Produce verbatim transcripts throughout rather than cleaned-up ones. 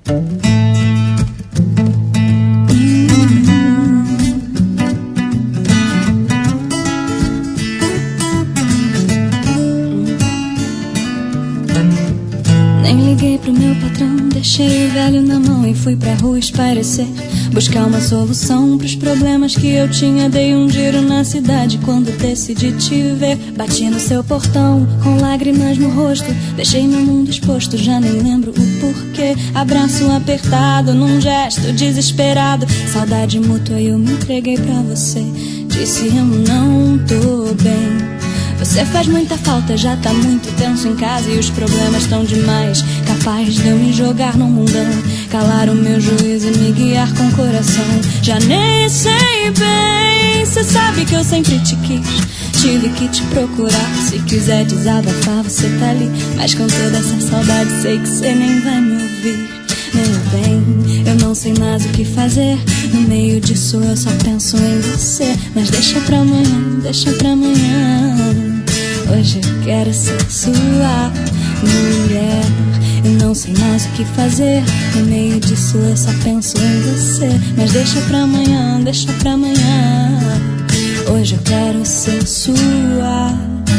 Nem liguei pro meu patrão, deixei o velho na mão e fui pra rua espairecer, buscar uma solução pros problemas que eu tinha. Dei um giro na cidade quando decidi te ver. Bati no seu portão com lágrimas no rosto, deixei meu mundo exposto, já nem lembro o porquê. Abraço apertado num gesto desesperado, saudade mútua, eu me entreguei pra você. Disse eu não tô bem, você faz muita falta, já tá muito tenso em casa e os problemas tão demais, capaz de eu me jogar no mundão, calar o meu juízo e me guiar com o coração. Já nem sei bem, cê sabe que eu sempre te quis, tive que te procurar. Se quiser desabafar, você tá ali, mas com toda essa saudade sei que cê nem vai me ouvir. Meu bem, eu não sei mais o que fazer, no meio disso eu só penso em você. Mas deixa pra amanhã, deixa pra amanhã, hoje eu quero ser sua mulher. Eu não sei mais o que fazer, no meio disso eu só penso em você. Mas deixa pra amanhã, deixa pra amanhã, hoje eu quero ser sua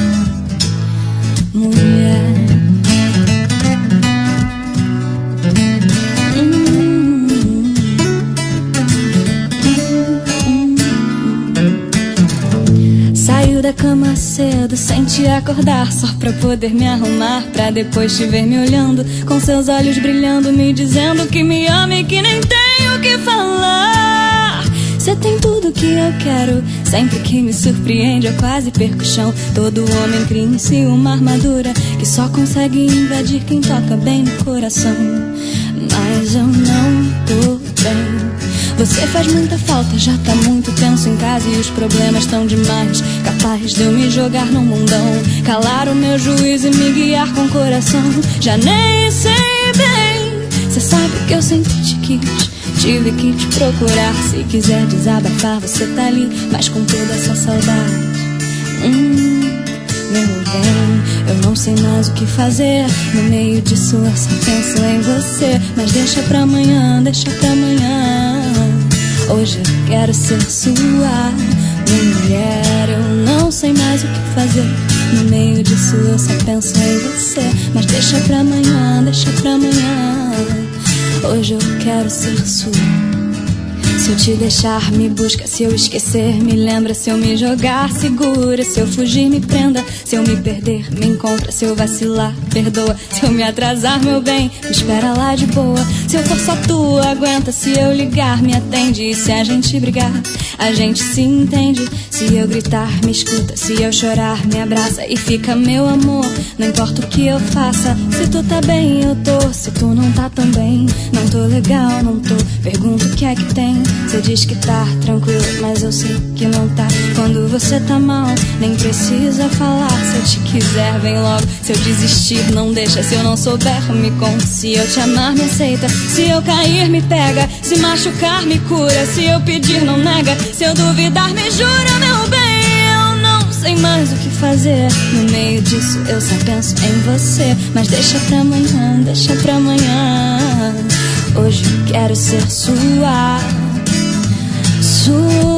mulher. Saiu da cama cedo sem te acordar, só pra poder me arrumar, pra depois te ver me olhando com seus olhos brilhando, me dizendo que me ama e que nem tenho o que falar. Cê tem tudo que eu quero, sempre que me surpreende eu quase perco o chão. Todo homem cria em si uma armadura que só consegue invadir quem toca bem no coração. Mas eu não tô bem, você faz muita falta, já tá muito tenso em casa e os problemas tão demais, capaz de eu me jogar no mundão, calar o meu juízo e me guiar com o coração. Já nem sei bem, cê sabe que eu sempre te quis, tive que te procurar. Se quiser desabafar, você tá ali, mas com toda essa saudade, hum, meu bem, eu não sei mais o que fazer, no meio disso eu só penso em você. Mas deixa pra amanhã, deixa pra amanhã, hoje eu quero ser sua mulher. Eu não sei mais o que fazer, no meio disso eu só penso em você. Mas deixa pra amanhã, deixa pra amanhã, hoje eu quero ser sua. Se eu te deixar, me busca. Se eu esquecer, me lembra. Se eu me jogar, segura. Se eu fugir, me prenda. Se eu me perder, me encontra. Se eu vacilar, perdoa. Se eu me atrasar, meu bem, me espera lá de boa. Se eu for só tua, aguenta. Se eu ligar, me atende. E se a gente brigar, a gente se entende. Se eu gritar, me escuta. Se eu chorar, me abraça. E fica meu amor, não importa o que eu faça. Se tu tá bem, eu tô. Se tu não tá tão bem, não tô legal, não tô. Pergunto o que é que tem. Você diz que tá tranquilo, mas eu sei que não tá. Quando você tá mal, nem precisa falar. Se eu te quiser, vem logo. Se eu desistir, não deixa. Se eu não souber, me conta. Se eu te amar, me aceita. Se eu cair, me pega. Se machucar, me cura. Se eu pedir, não nega. Se eu duvidar, me jura, meu bem. Eu não sei mais o que fazer, no meio disso eu só penso em você. Mas deixa pra amanhã, deixa pra amanhã, hoje eu quero ser sua, sua